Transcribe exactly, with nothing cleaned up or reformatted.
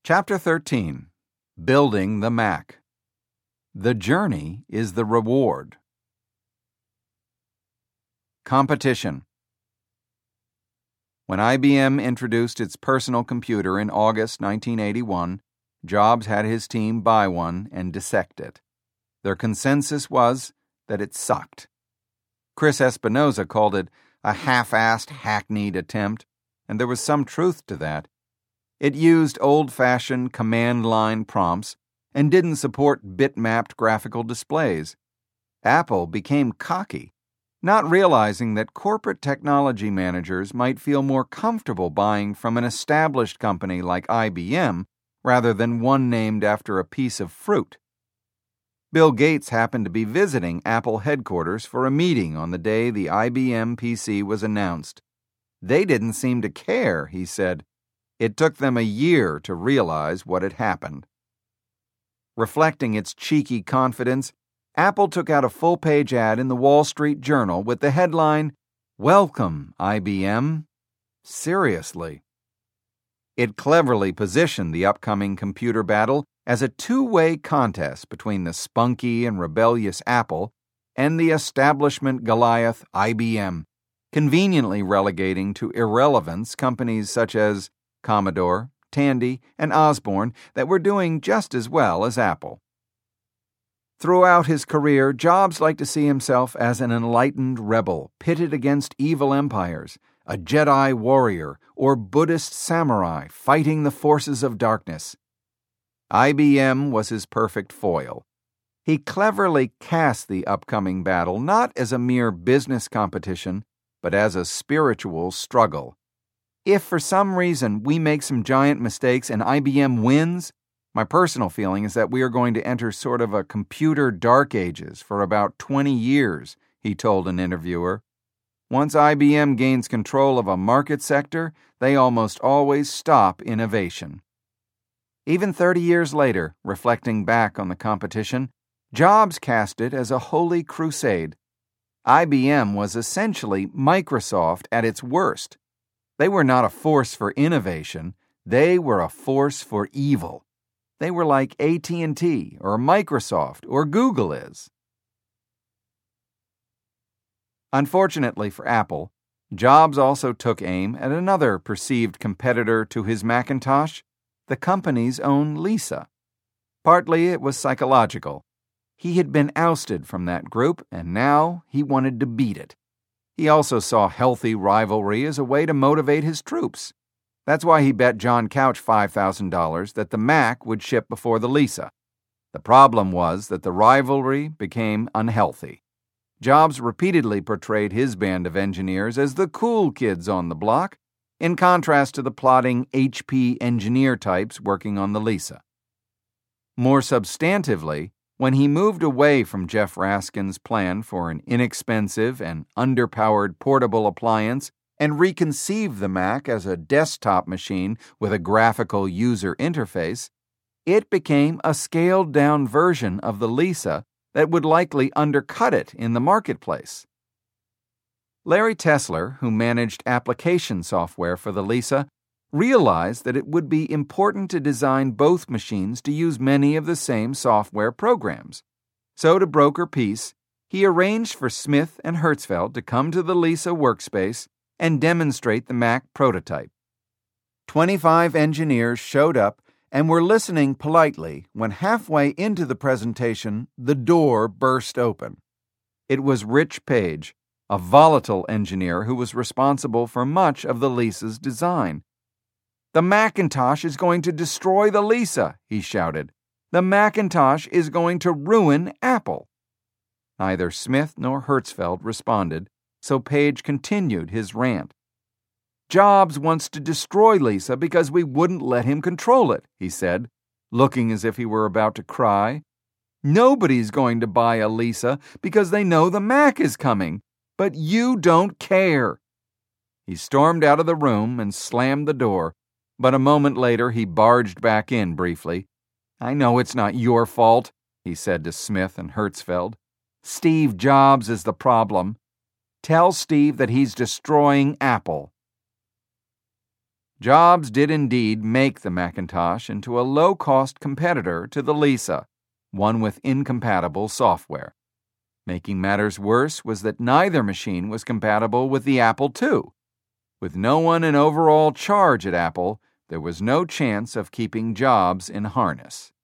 Chapter thirteen. Building the Mac. The journey is the reward. Competition. When I B M introduced its personal computer in August nineteen eighty-one, Jobs had his team buy one and dissect it. Their consensus was that it sucked. Chris Espinosa called it a half-assed, hackneyed attempt, and there was some truth to that. It used old-fashioned command-line prompts and didn't support bitmapped graphical displays. Apple became cocky, not realizing that corporate technology managers might feel more comfortable buying from an established company like I B M rather than one named after a piece of fruit. Bill Gates happened to be visiting Apple headquarters for a meeting on the day the I B M P C was announced. They didn't seem to care, he said. It took them a year to realize what had happened. Reflecting its cheeky confidence, Apple took out a full-page ad in the Wall Street Journal with the headline, "Welcome, I B M." Seriously. It cleverly positioned the upcoming computer battle as a two-way contest between the spunky and rebellious Apple and the establishment Goliath I B M, conveniently relegating to irrelevance companies such as Commodore, Tandy, and Osborne that were doing just as well as Apple. Throughout his career, Jobs liked to see himself as an enlightened rebel pitted against evil empires, a Jedi warrior or Buddhist samurai fighting the forces of darkness. I B M was his perfect foil. He cleverly cast the upcoming battle not as a mere business competition, but as a spiritual struggle. If for some reason we make some giant mistakes and I B M wins, my personal feeling is that we are going to enter sort of a computer dark ages for about twenty years, he told an interviewer. Once I B M gains control of a market sector, they almost always stop innovation. Even thirty years later, reflecting back on the competition, Jobs cast it as a holy crusade. I B M was essentially Microsoft at its worst. They were not a force for innovation, they were a force for evil. They were like A T and T or Microsoft or Google is. Unfortunately for Apple, Jobs also took aim at another perceived competitor to his Macintosh, the company's own Lisa. Partly it was psychological. He had been ousted from that group, and now he wanted to beat it. He also saw healthy rivalry as a way to motivate his troops. That's why he bet John Couch five thousand dollars that the Mac would ship before the Lisa. The problem was that the rivalry became unhealthy. Jobs repeatedly portrayed his band of engineers as the cool kids on the block, in contrast to the plodding H P engineer types working on the Lisa. More substantively, when he moved away from Jeff Raskin's plan for an inexpensive and underpowered portable appliance and reconceived the Mac as a desktop machine with a graphical user interface, it became a scaled-down version of the Lisa that would likely undercut it in the marketplace. Larry Tesler, who managed application software for the Lisa, realized that it would be important to design both machines to use many of the same software programs. So to broker peace, he arranged for Smith and Hertzfeld to come to the Lisa workspace and demonstrate the Mac prototype. Twenty-five engineers showed up and were listening politely when halfway into the presentation, the door burst open. It was Rich Page, a volatile engineer who was responsible for much of the Lisa's design. "The Macintosh is going to destroy the Lisa," he shouted. "The Macintosh is going to ruin Apple." Neither Smith nor Hertzfeld responded, so Page continued his rant. "Jobs wants to destroy Lisa because we wouldn't let him control it," he said, looking as if he were about to cry. "Nobody's going to buy a Lisa because they know the Mac is coming, but you don't care." He stormed out of the room and slammed the door, but a moment later he barged back in briefly. "I know it's not your fault," he said to Smith and Hertzfeld. "Steve Jobs is the problem. Tell Steve that he's destroying Apple." Jobs did indeed make the Macintosh into a low-cost competitor to the Lisa, one with incompatible software. Making matters worse was that neither machine was compatible with the Apple two. With no one in overall charge at Apple, there was no chance of keeping Jobs in harness.